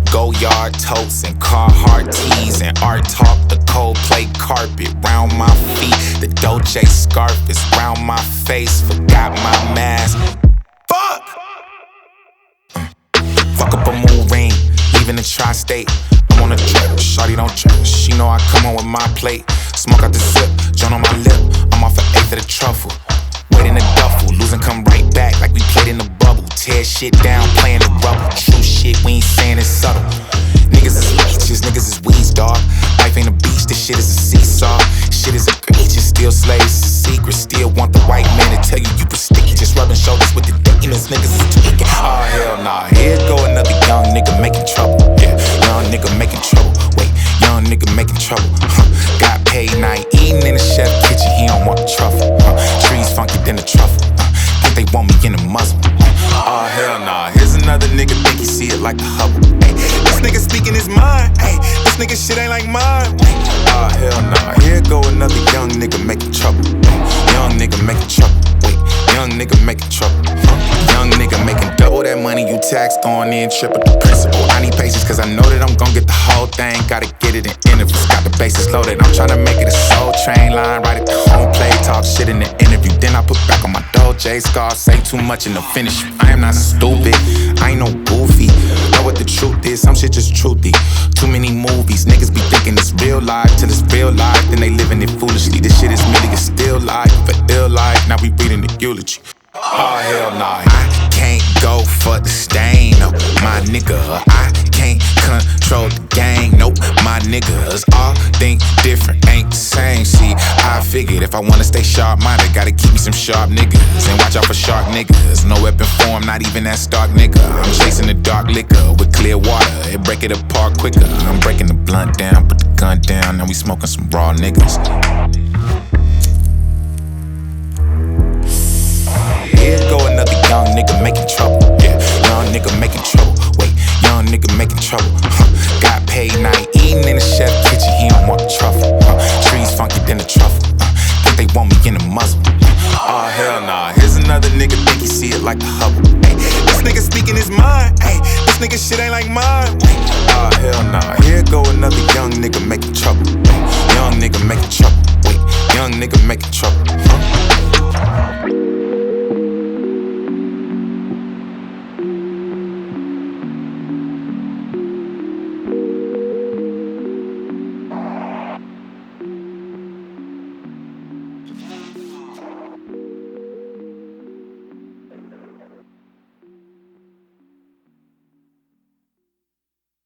Go-yard totes and Carhartt tees and art talk. The Coldplay carpet round my feet. The Dolce scarf is round my face. Forgot my mask. Fuck! Fuck up a moon ring, leaving the tri-state. I'm on a trip, shawty don't trip. She know I come home with my plate. Smoke out the zip, joint on my lip. I'm off an eighth of the truffle. Wait in the duffel, losing come right back like we played in the bubble. Tear shit down, playing the rubble. True shit, we ain't saying it's subtle. Niggas is leeches, niggas is weeds, dog. Life ain't a beach, this shit is a seesaw. Shit is egregious, still slaves, it's a secret. Still want the white man to tell you you prestigious. Rubbing shoulders with the demons, niggas is tweaking. Oh hell nah, here go another young nigga making trouble. Yeah, young nigga making trouble. Wait, young nigga making trouble. Got paid, now he eating in the chef kitchen, he don't want the truffle. Trees funky than the truffle. Think they want me in the muzzle. Oh hell nah, here's another nigga think he see it like a Hubble. Ay, this nigga speaking his mind. Ay, this nigga shit ain't like mine. Oh hell nah, here go another young nigga making trouble. Young nigga making trouble. Wait, young nigga making trouble. Young nigga making double that money you taxed on, then triple the principal. I need patience cause I know that I'm gon' get the whole thing. Gotta get it in intervals, got the bases loaded. I'm tryna make it a soul train line, right at the home plate. Talk shit in the interview, then I put back on my Dolce scarf. Say too much and they'll finish you. I am not stupid, I ain't no goofy. Know what the truth is, some shit just truthy. Too many movies, niggas be thinking it's real life till it's real life, then they living it foolishly. This shit is merely a still life, but ill life. Now we reading the eulogy. Oh hell nah, I can't go for the stain, no, my nigga. I can't control the gang, nope, my niggas all think different, ain't the same. See, I figured if I wanna stay sharp-minded, gotta keep me some sharp niggas and watch out for shark niggas. No weapon form, not even that stark nigga. I'm chasing the dark liquor with clear water, it break it apart quicker. I'm breaking the blunt down, put the gun down, now we smoking some raw niggas. Here go another young nigga making trouble. Yeah, young nigga making trouble. Wait, young nigga making trouble. Got paid, now he eating in the chef kitchen, he don't want the truffle. Trees funky than the truffle. Think they want me in the muzzle. Oh hell nah, here's another nigga think he see it like a Hubble. Ay, this nigga speaking his mind. Ay, this nigga shit ain't like mine. Oh hell nah, here go another young nigga making trouble. Young nigga making trouble. Wait, young nigga making trouble.